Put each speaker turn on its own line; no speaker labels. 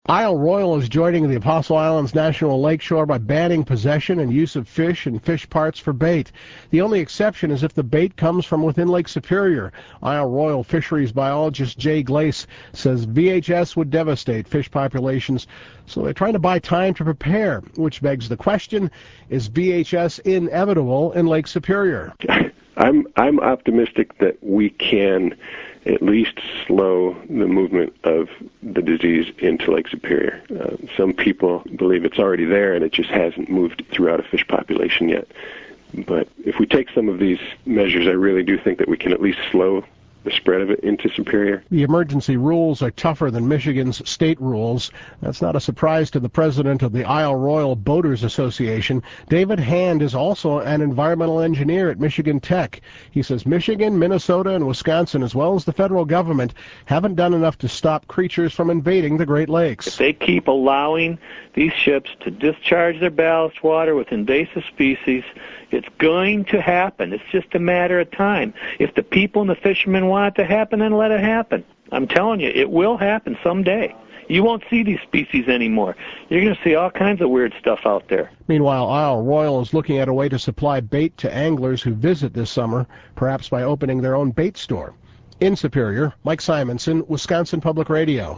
Isle Royal is joining the Apostle Islands National Lakeshore by banning possession and use of fish and fish parts for bait. The only exception is if the bait comes from within Lake Superior. Isle Royal fisheries biologist Jay Glace says VHS would devastate fish populations, so they're trying to buy time to prepare, which begs the question, is VHS inevitable in Lake Superior?
I'm optimistic that we can at least slow the movement of the disease into Lake Superior. Some people believe it's already there and it just hasn't moved throughout a fish population yet. But if we take some of these measures, I really do think that we can at least slow the spread of it into Superior.
The emergency rules are tougher than Michigan's state rules. That's not a surprise to the president of the Isle Royal Boaters Association. David Hand is also an environmental engineer at Michigan Tech. He says Michigan, Minnesota, and Wisconsin, as well as the federal government, haven't done enough to stop creatures from invading the Great Lakes.
If they keep allowing these ships to discharge their ballast water with invasive species, it's going to happen. It's just a matter of time. If the people and the fishermen want it to happen, then let it happen. I'm telling you, it will happen someday. You won't see these species anymore. You're going to see all kinds of weird stuff out there.
Meanwhile, Isle Royal is looking at a way to supply bait to anglers who visit this summer, perhaps by opening their own bait store. In Superior, Mike Simonson, Wisconsin Public Radio.